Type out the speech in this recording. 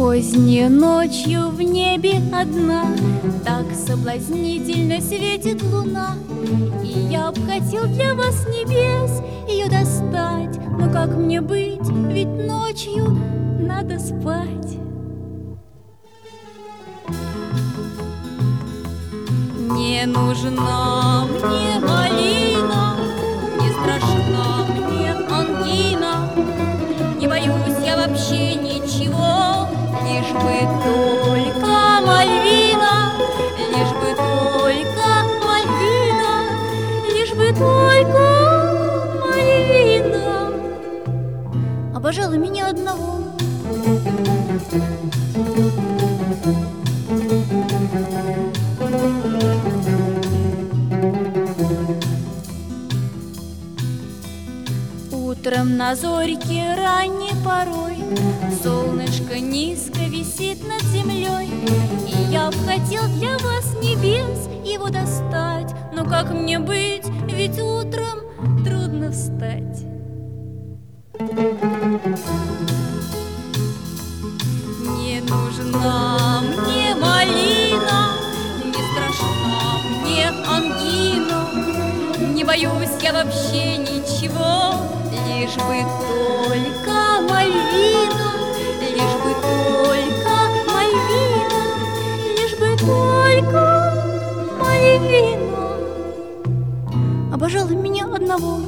Поздней ночью в небе одна так соблазнительно светит луна, и я б хотел для вас с небес ее достать, но как мне быть, ведь ночью надо спать. Не нужна мне малина, не страшна мне ангина, не боюсь я вообще ничего, лишь бы только Мальвина, лишь бы только Мальвина, лишь бы только Мальвина обожала меня одного. Утром на зорьке ранней порой солнышко низко висит над землей, и я б хотел для вас с небес его достать, но как мне быть, ведь утром трудно встать. Не нужна мне малина, не страшна мне ангина, не боюсь я вообще ничего, лишь бы только Мальвина, лишь бы только Мальвина, лишь бы только Мальвина обожала меня одного.